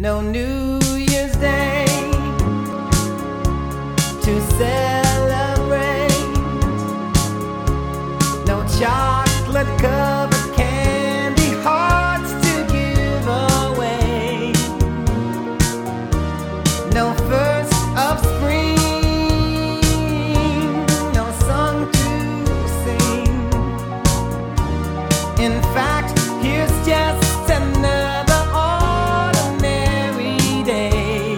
No New Year's Day to celebrate, no chocolate covered candy hearts to give away, no first of spring, no song to sing. In fact, here's just another ordinary day.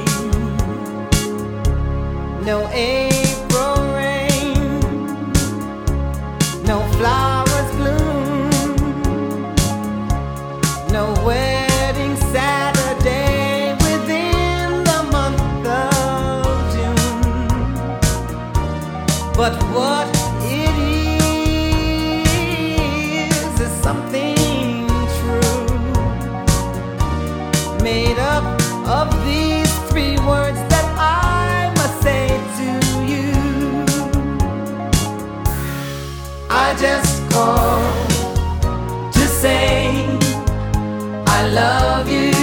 No April rain, no flowers bloom, no wedding Saturday within the month of June. But what it is something true, made up of these three words that I must say to you. I just called to say I love you.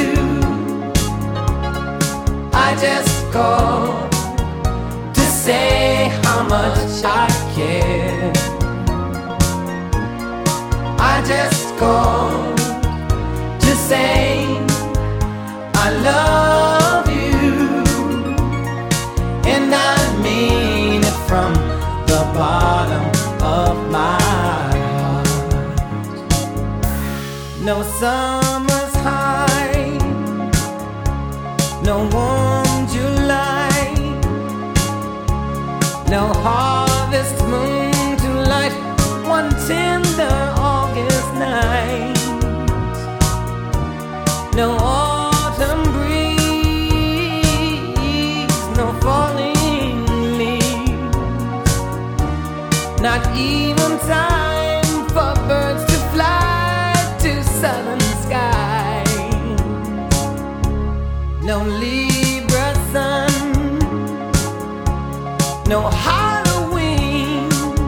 I just called to say how much I care. I just called to say I love you, and I mean it from the bottom of my heart. No summer's high, no warm July, no harvest moon to light one tender August night, no autumn breeze, no falling leaves, not even time for birds to fly to southern skies, no Libra sun, no Halloween,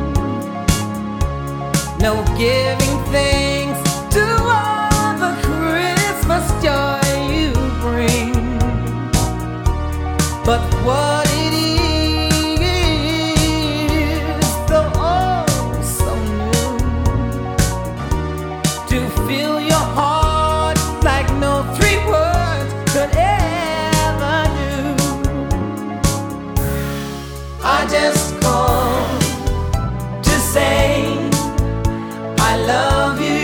no giving thanks to all the Christmas joy you bring. But what it is, though oh so new, to fill your heart like no three words could ever do. I just called to say I love you.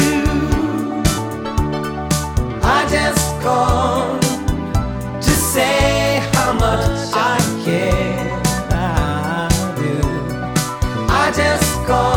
I just called to say how much I care. I do. I just called